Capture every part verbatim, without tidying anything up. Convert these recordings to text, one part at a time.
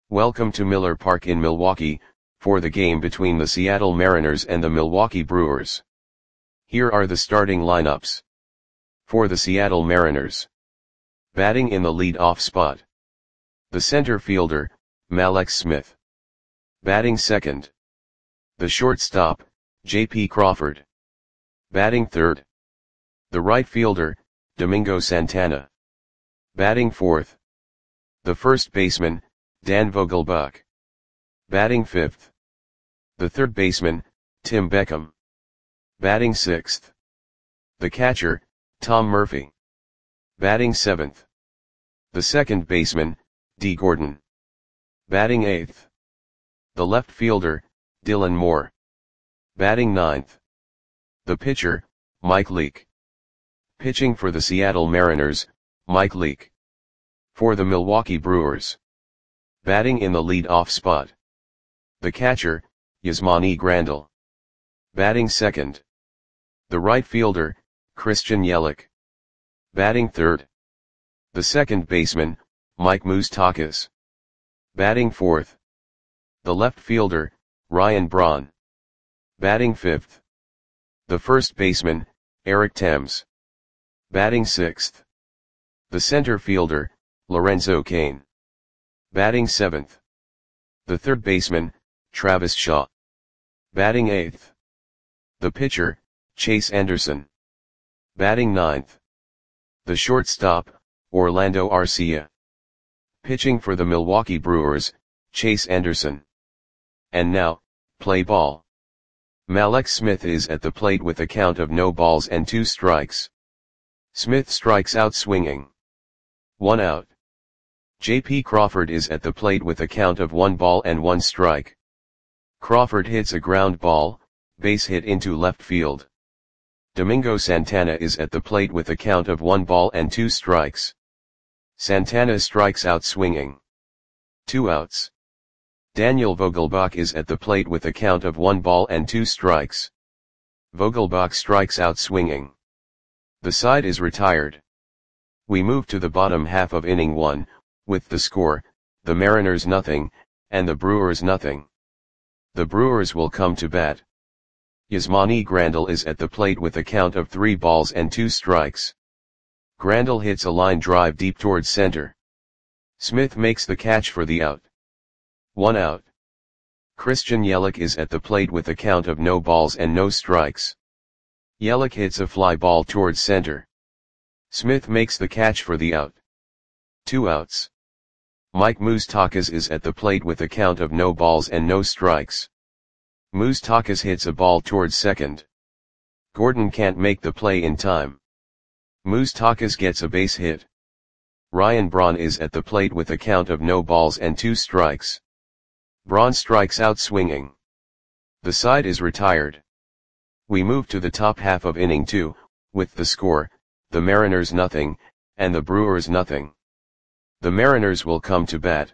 Welcome to Miller Park in Milwaukee, for the game between the Seattle Mariners and the Milwaukee Brewers. Here are the starting lineups. For the Seattle Mariners. Batting in the lead-off spot. The center fielder, Mallex Smith. Batting second. The shortstop, J P Crawford. Batting third. The right fielder, Domingo Santana. Batting fourth. The first baseman, Dan Vogelbach. Batting fifth. The third baseman, Tim Beckham. Batting sixth. The catcher, Tom Murphy. Batting seventh. The second baseman, Dee Gordon. Batting eighth. The left fielder, Dylan Moore. Batting ninth. The pitcher, Mike Leake. Pitching for the Seattle Mariners, Mike Leake. For the Milwaukee Brewers. Batting in the lead-off spot. The catcher, Yasmani Grandal. Batting second. The right fielder, Christian Yelich. Batting third. The second baseman, Mike Moustakas. Batting fourth. The left fielder, Ryan Braun. Batting fifth. The first baseman, Eric Thames. Batting sixth. The center fielder, Lorenzo Cain. Batting seventh. The third baseman, Travis Shaw. Batting eighth. The pitcher, Chase Anderson. Batting ninth. The shortstop, Orlando Arcia. Pitching for the Milwaukee Brewers, Chase Anderson. And now, play ball. Mallex Smith is at the plate with a count of no balls and two strikes. Smith strikes out swinging. One out. J P Crawford is at the plate with a count of one ball and one strike. Crawford hits a ground ball, base hit into left field. Domingo Santana is at the plate with a count of one ball and two strikes. Santana strikes out swinging. Two outs. Daniel Vogelbach is at the plate with a count of one ball and two strikes. Vogelbach strikes out swinging. The side is retired. We move to the bottom half of inning one, with the score, the Mariners nothing, and the Brewers nothing. The Brewers will come to bat. Yasmani Grandal is at the plate with a count of three balls and two strikes. Grandal hits a line drive deep towards center. Smith makes the catch for the out. One out. Christian Yelich is at the plate with a count of no balls and no strikes. Yelich hits a fly ball towards center. Smith makes the catch for the out. Two outs. Mike Moustakas is at the plate with a count of no balls and no strikes. Moustakas hits a ball towards second. Gordon can't make the play in time. Moustakas gets a base hit. Ryan Braun is at the plate with a count of no balls and two strikes. Braun strikes out swinging. The side is retired. We move to the top half of inning two, with the score, the Mariners nothing, and the Brewers nothing. The Mariners will come to bat.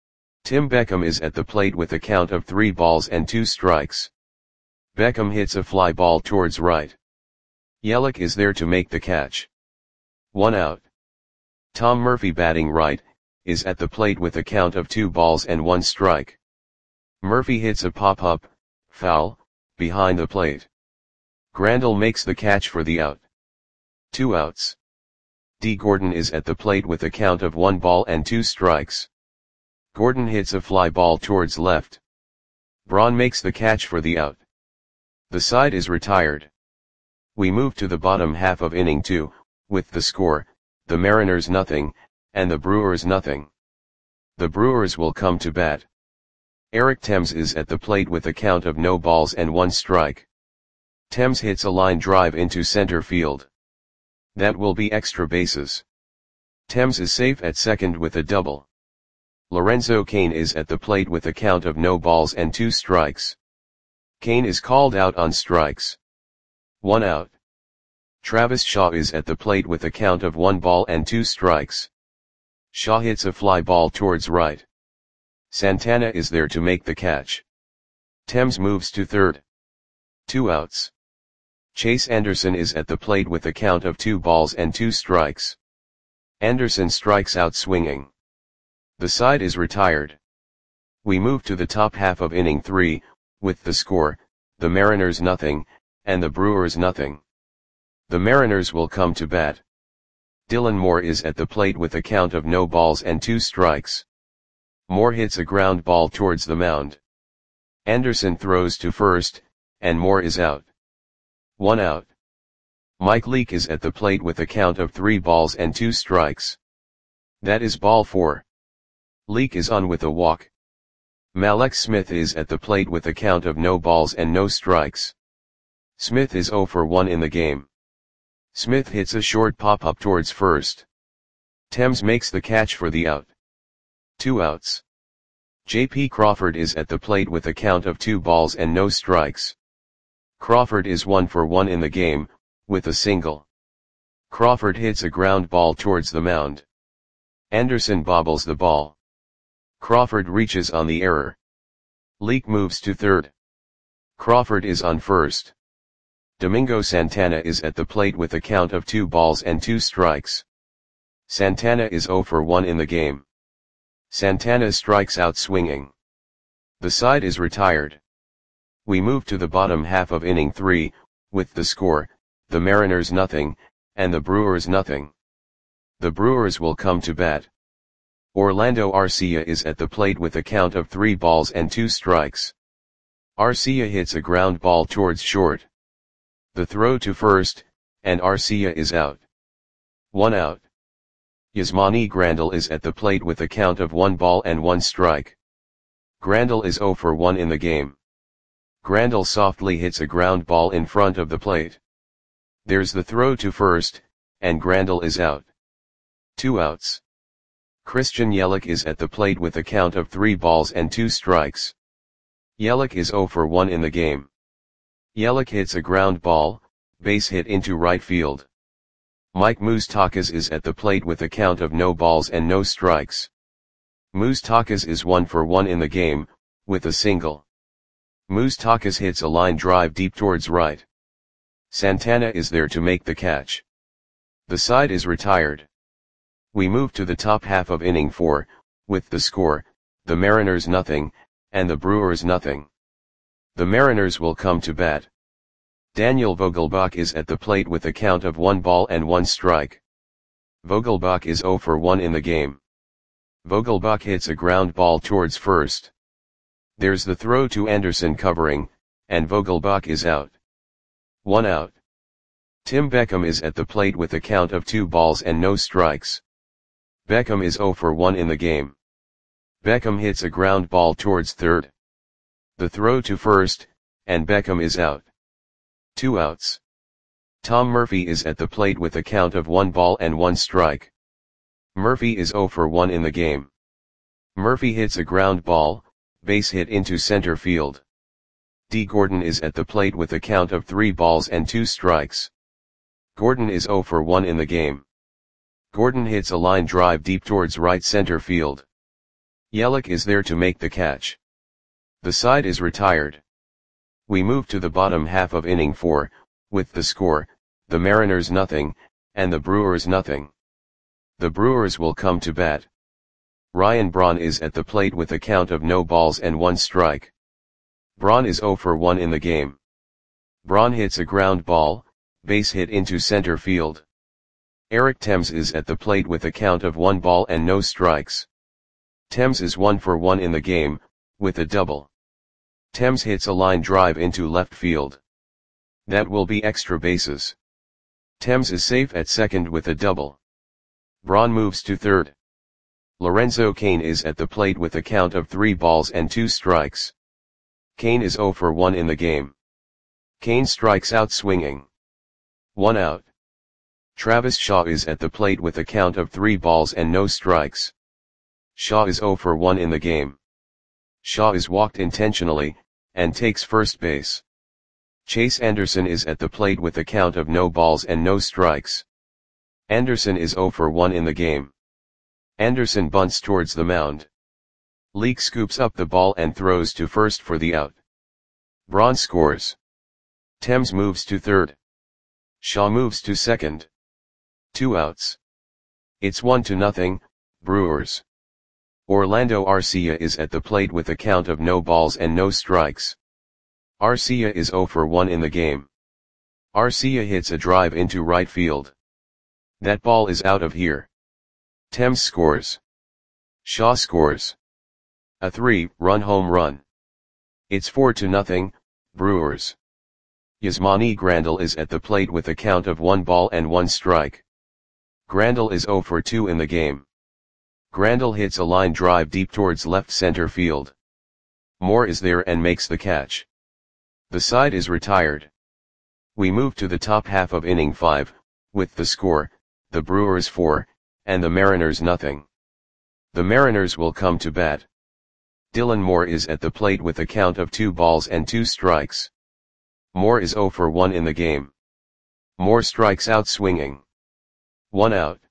Tim Beckham is at the plate with a count of three balls and two strikes. Beckham hits a fly ball towards right. Yelich is there to make the catch. One out. Tom Murphy batting right, is at the plate with a count of two balls and one strike. Murphy hits a pop-up, foul, behind the plate. Grandal makes the catch for the out. Two outs. Dee Gordon is at the plate with a count of one ball and two strikes. Gordon hits a fly ball towards left. Braun makes the catch for the out. The side is retired. We move to the bottom half of inning two, with the score, the Mariners nothing, and the Brewers nothing. The Brewers will come to bat. Eric Thames is at the plate with a count of no balls and one strike. Thames hits a line drive into center field. That will be extra bases. Thames is safe at second with a double. Lorenzo Cain is at the plate with a count of no balls and two strikes. Cain is called out on strikes. One out. Travis Shaw is at the plate with a count of one ball and two strikes. Shaw hits a fly ball towards right. Santana is there to make the catch. Thames moves to third. Two outs. Chase Anderson is at the plate with a count of two balls and two strikes. Anderson strikes out swinging. The side is retired. We move to the top half of inning three, with the score, the Mariners nothing, and the Brewers nothing. The Mariners will come to bat. Dylan Moore is at the plate with a count of no balls and two strikes. Moore hits a ground ball towards the mound. Anderson throws to first, and Moore is out. One out. Mike Leake is at the plate with a count of three balls and two strikes. That is ball four. Leake is on with a walk. Mallex Smith is at the plate with a count of no balls and no strikes. Smith is oh for one in the game. Smith hits a short pop-up towards first. Thames makes the catch for the out. Two outs. J P Crawford is at the plate with a count of two balls and no strikes. Crawford is one for one in the game, with a single. Crawford hits a ground ball towards the mound. Anderson bobbles the ball. Crawford reaches on the error. Leake moves to third. Crawford is on first. Domingo Santana is at the plate with a count of two balls and two strikes. Santana is oh for one in the game. Santana strikes out swinging. The side is retired. We move to the bottom half of inning three, with the score, the Mariners nothing, and the Brewers nothing. The Brewers will come to bat. Orlando Arcia is at the plate with a count of three balls and two strikes. Arcia hits a ground ball towards short. The throw to first, and Arcia is out. One out. Yasmani Grandal is at the plate with a count of one ball and one strike. Grandal is oh for one in the game. Grandal softly hits a ground ball in front of the plate. There's the throw to first, and Grandal is out. Two outs. Christian Yelich is at the plate with a count of three balls and two strikes. Yelich is oh for one in the game. Yelich hits a ground ball, base hit into right field. Mike Moustakas is at the plate with a count of no balls and no strikes. Moustakas is one for one in the game, with a single. Moustakas hits a line drive deep towards right. Santana is there to make the catch. The side is retired. We move to the top half of inning four, with the score, the Mariners nothing, and the Brewers nothing. The Mariners will come to bat. Daniel Vogelbach is at the plate with a count of one ball and one strike. Vogelbach is oh for one in the game. Vogelbach hits a ground ball towards first. There's the throw to Anderson covering, and Vogelbach is out. One out. Tim Beckham is at the plate with a count of two balls and no strikes. Beckham is oh for one in the game. Beckham hits a ground ball towards third. The throw to first, and Beckham is out. Two outs. Tom Murphy is at the plate with a count of one ball and one strike. Murphy is oh for one in the game. Murphy hits a ground ball, base hit into center field. D. Gordon is at the plate with a count of three balls and two strikes. Gordon is oh for one in the game. Gordon hits a line drive deep towards right center field. Yelich is there to make the catch. The side is retired. We move to the bottom half of inning four, with the score, the Mariners nothing, and the Brewers nothing. The Brewers will come to bat. Ryan Braun is at the plate with a count of no balls and one strike. Braun is oh for one in the game. Braun hits a ground ball, base hit into center field. Eric Thames is at the plate with a count of one ball and no strikes. Thames is one for one in the game, with a double. Thames hits a line drive into left field. That will be extra bases. Thames is safe at second with a double. Braun moves to third. Lorenzo Cain is at the plate with a count of three balls and two strikes. Cain is oh for one in the game. Cain strikes out swinging. One out. Travis Shaw is at the plate with a count of three balls and no strikes. Shaw is oh for one in the game. Shaw is walked intentionally, and takes first base. Chase Anderson is at the plate with a count of no balls and no strikes. Anderson is oh for one in the game. Anderson bunts towards the mound. Leake scoops up the ball and throws to first for the out. Braun scores. Thames moves to third. Shaw moves to second. Two outs. It's one to nothing, Brewers. Orlando Arcia is at the plate with a count of no balls and no strikes. Arcia is zero for one in the game. Arcia hits a drive into right field. That ball is out of here. Thames scores. Shaw scores. A three-run home run. It's four to nothing, Brewers. Yasmani Grandal is at the plate with a count of one ball and one strike. Grandal is zero for two in the game. Grandal hits a line drive deep towards left center field. Moore is there and makes the catch. The side is retired. We move to the top half of inning five, with the score, the Brewers four, and the Mariners nothing. The Mariners will come to bat. Dylan Moore is at the plate with a count of two balls and two strikes. Moore is zero for one in the game. Moore strikes out swinging. One out.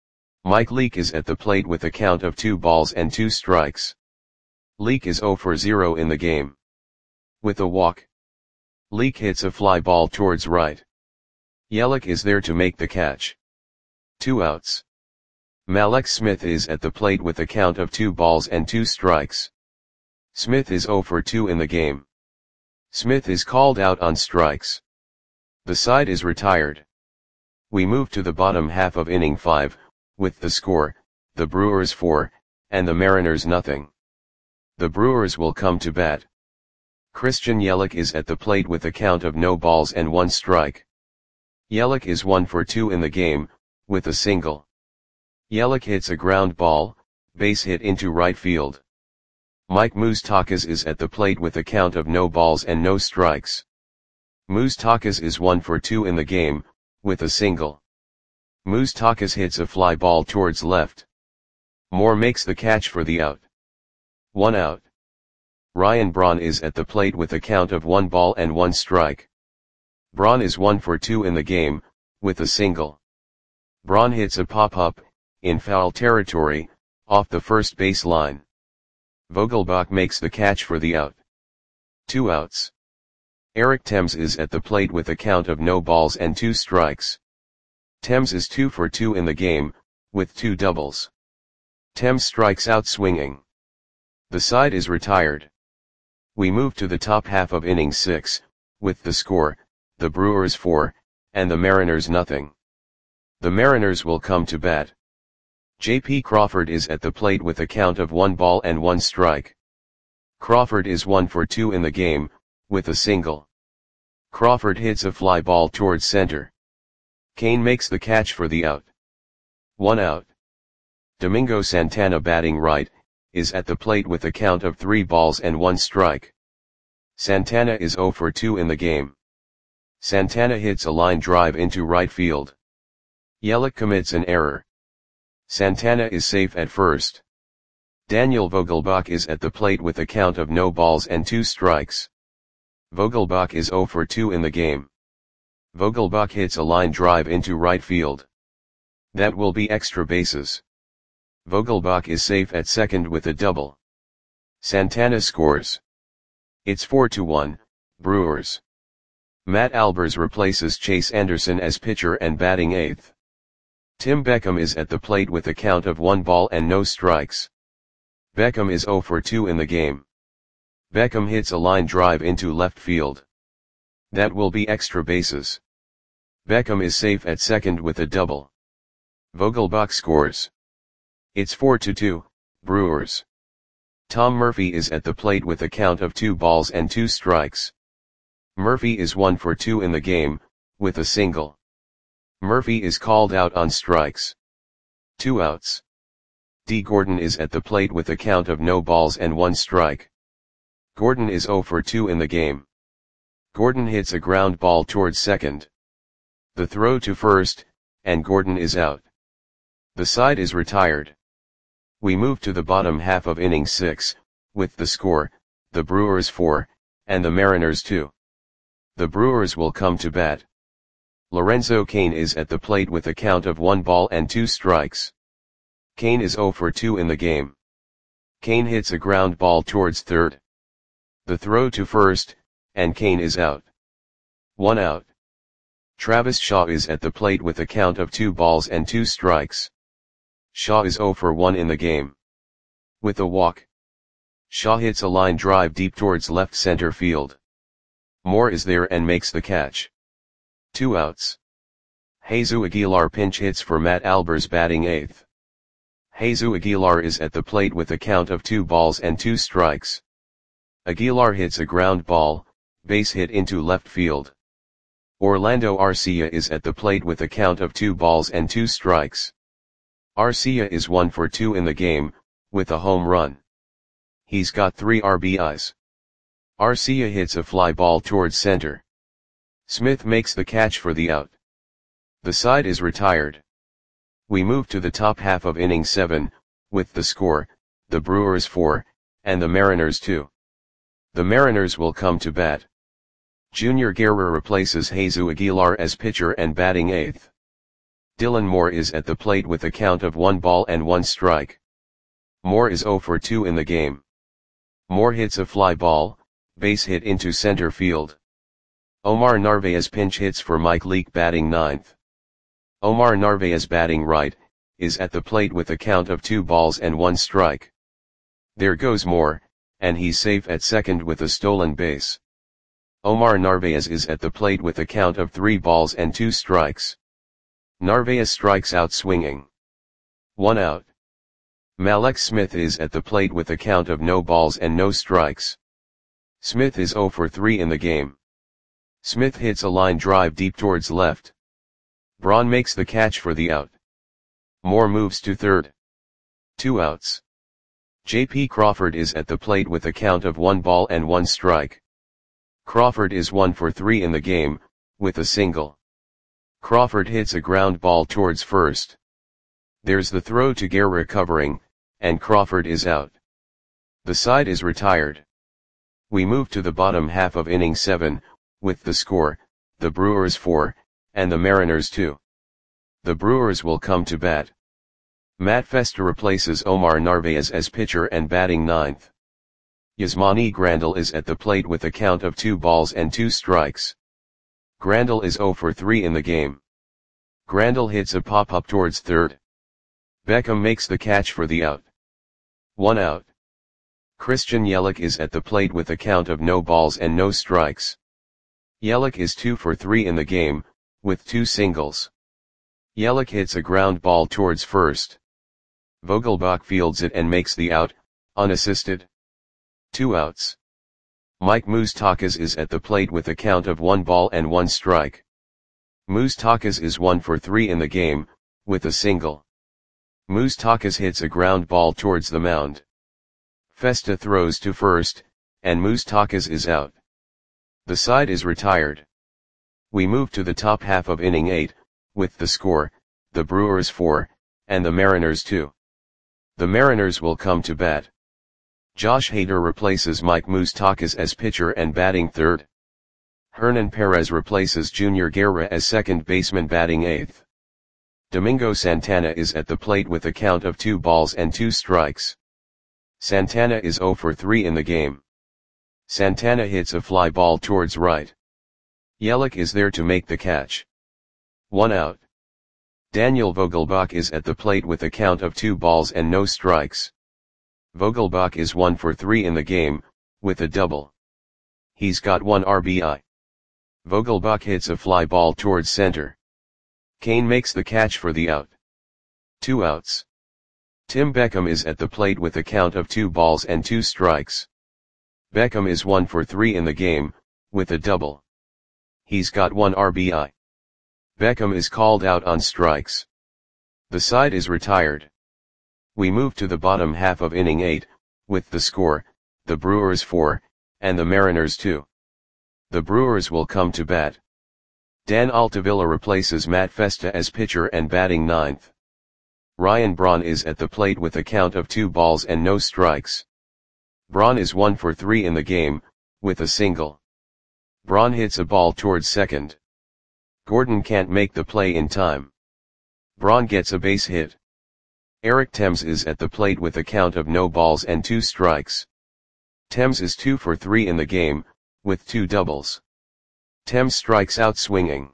Mike Leake is at the plate with a count of two balls and two strikes. Leake is zero for zero in the game. With a walk. Leake hits a fly ball towards right. Yelich is there to make the catch. Two outs. Mallex Smith is at the plate with a count of two balls and two strikes. Smith is zero for two in the game. Smith is called out on strikes. The side is retired. We move to the bottom half of inning five, with the score, the Brewers four, and the Mariners nothing. The Brewers will come to bat. Christian Yelich is at the plate with a count of no balls and one strike. Yelich is one for two in the game, with a single. Yelich hits a ground ball, base hit into right field. Mike Moustakas is at the plate with a count of no balls and no strikes. Moustakas is one for two in the game, with a single. Moustakas hits a fly ball towards left. Moore makes the catch for the out. One out. Ryan Braun is at the plate with a count of one ball and one strike. Braun is one for two in the game, with a single. Braun hits a pop-up, in foul territory, off the first base line. Vogelbach makes the catch for the out. Two outs. Eric Thames is at the plate with a count of no balls and two strikes. Thames is two for two in the game, with two doubles. Thames strikes out swinging. The side is retired. We move to the top half of inning six, with the score, the Brewers four, and the Mariners nothing. The Mariners will come to bat. J P Crawford is at the plate with a count of one ball and one strike. Crawford is one for two in the game, with a single. Crawford hits a fly ball towards center. Kane makes the catch for the out. One out. Domingo Santana, batting right, is at the plate with a count of three balls and one strike. Santana is zero for two in the game. Santana hits a line drive into right field. Yelich commits an error. Santana is safe at first. Daniel Vogelbach is at the plate with a count of no balls and two strikes. Vogelbach is zero for two in the game. Vogelbach hits a line drive into right field. That will be extra bases. Vogelbach is safe at second with a double. Santana scores. It's four to one, Brewers. Matt Albers replaces Chase Anderson as pitcher and batting eighth. Tim Beckham is at the plate with a count of one ball and no strikes. Beckham is zero for two in the game. Beckham hits a line drive into left field. That will be extra bases. Beckham is safe at second with a double. Vogelbach scores. It's four to two, Brewers. Tom Murphy is at the plate with a count of two balls and two strikes. Murphy is one for two in the game, with a single. Murphy is called out on strikes. Two outs. D. Gordon is at the plate with a count of no balls and one strike. Gordon is zero for two in the game. Gordon hits a ground ball towards second. The throw to first, and Gordon is out. The side is retired. We move to the bottom half of inning six, with the score, the Brewers four, and the Mariners two. The Brewers will come to bat. Lorenzo Cain is at the plate with a count of one ball and two strikes. Cain is zero for two in the game. Cain hits a ground ball towards third. The throw to first, and Cain is out. One out. Travis Shaw is at the plate with a count of two balls and two strikes. Shaw is zero for one in the game. With a walk, Shaw hits a line drive deep towards left center field. Moore is there and makes the catch. Two outs. Jesus Aguilar pinch hits for Matt Albers batting eighth. Jesus Aguilar is at the plate with a count of two balls and two strikes. Aguilar hits a ground ball, base hit into left field. Orlando Arcia is at the plate with a count of two balls and two strikes. Arcia is one for two in the game, with a home run. He's got three R B Is. Arcia hits a fly ball towards center. Smith makes the catch for the out. The side is retired. We move to the top half of inning seven, with the score, the Brewers four, and the Mariners two. The Mariners will come to bat. Junior Guerra replaces Jesus Aguilar as pitcher and batting eighth. Dylan Moore is at the plate with a count of one ball and one strike. Moore is zero for two in the game. Moore hits a fly ball, base hit into center field. Omar Narvaez pinch hits for Mike Leake batting ninth. Omar Narvaez batting right, is at the plate with a count of two balls and one strike. There goes Moore, and he's safe at second with a stolen base. Omar Narvaez is at the plate with a count of three balls and two strikes. Narvaez strikes out swinging. One out. Mallex Smith is at the plate with a count of no balls and no strikes. Smith is zero for three in the game. Smith hits a line drive deep towards left. Braun makes the catch for the out. Moore moves to third. Two outs. J P Crawford is at the plate with a count of one ball and one strike. Crawford is one for three in the game, with a single. Crawford hits a ground ball towards first. There's the throw to Guerra covering, and Crawford is out. The side is retired. We move to the bottom half of inning seven, with the score, the Brewers four, and the Mariners two. The Brewers will come to bat. Matt Festa replaces Omar Narvaez as pitcher and batting ninth. Yasmani Grandal is at the plate with a count of two balls and two strikes. Grandal is zero for three in the game. Grandal hits a pop-up towards third. Beckham makes the catch for the out. One out. Christian Yelich is at the plate with a count of no balls and no strikes. Yelich is two for three in the game, with two singles. Yelich hits a ground ball towards first. Vogelbach fields it and makes the out, unassisted. Two outs. Mike Moustakas is at the plate with a count of one ball and one strike. Moustakas is one for three in the game, with a single. Moustakas hits a ground ball towards the mound. Festa throws to first, and Moustakas is out. The side is retired. We move to the top half of inning eight, with the score, the Brewers four, and the Mariners two. The Mariners will come to bat. Josh Hader replaces Mike Moustakas as pitcher and batting third. Hernan Perez replaces Junior Guerra as second baseman batting eighth. Domingo Santana is at the plate with a count of two balls and two strikes. Santana is zero for three in the game. Santana hits a fly ball towards right. Yelich is there to make the catch. One out. Daniel Vogelbach is at the plate with a count of two balls and no strikes. Vogelbach is one for three in the game, with a double. He's got one R B I. Vogelbach hits a fly ball towards center. Kane makes the catch for the out. Two outs. Tim Beckham is at the plate with a count of two balls and two strikes. Beckham is one for three in the game, with a double. He's got one R B I. Beckham is called out on strikes. The side is retired. We move to the bottom half of inning eight, with the score, the Brewers four, and the Mariners two. The Brewers will come to bat. Dan Altavilla replaces Matt Festa as pitcher and batting ninth. Ryan Braun is at the plate with a count of two balls and no strikes. Braun is one for three in the game, with a single. Braun hits a ball towards second. Gordon can't make the play in time. Braun gets a base hit. Eric Thames is at the plate with a count of no balls and two strikes. Thames is two for three in the game, with two doubles. Thames strikes out swinging.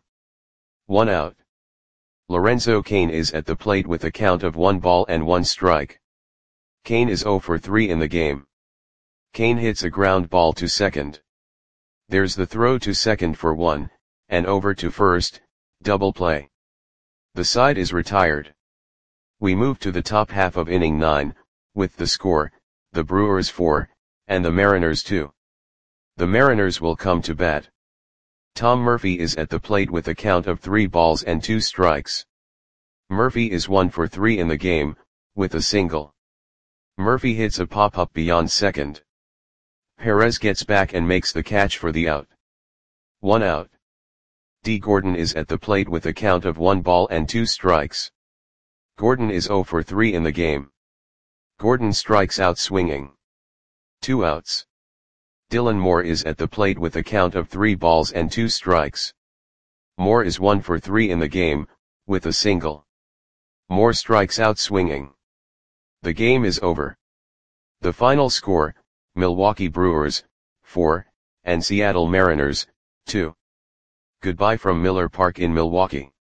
One out. Lorenzo Cain is at the plate with a count of one ball and one strike. Kane is zero for three in the game. Kane hits a ground ball to second. There's the throw to second for one, and over to first, double play. The side is retired. We move to the top half of inning nine, with the score, the Brewers four, and the Mariners two. The Mariners will come to bat. Tom Murphy is at the plate with a count of three balls and two strikes. Murphy is one for three in the game, with a single. Murphy hits a pop-up beyond second. Perez gets back and makes the catch for the out. One out. D. Gordon is at the plate with a count of one ball and two strikes. Gordon is zero for three in the game. Gordon strikes out swinging. Two outs. Dylan Moore is at the plate with a count of three balls and two strikes. Moore is one for three in the game, with a single. Moore strikes out swinging. The game is over. The final score, Milwaukee Brewers, four, and Seattle Mariners, two. Goodbye from Miller Park in Milwaukee.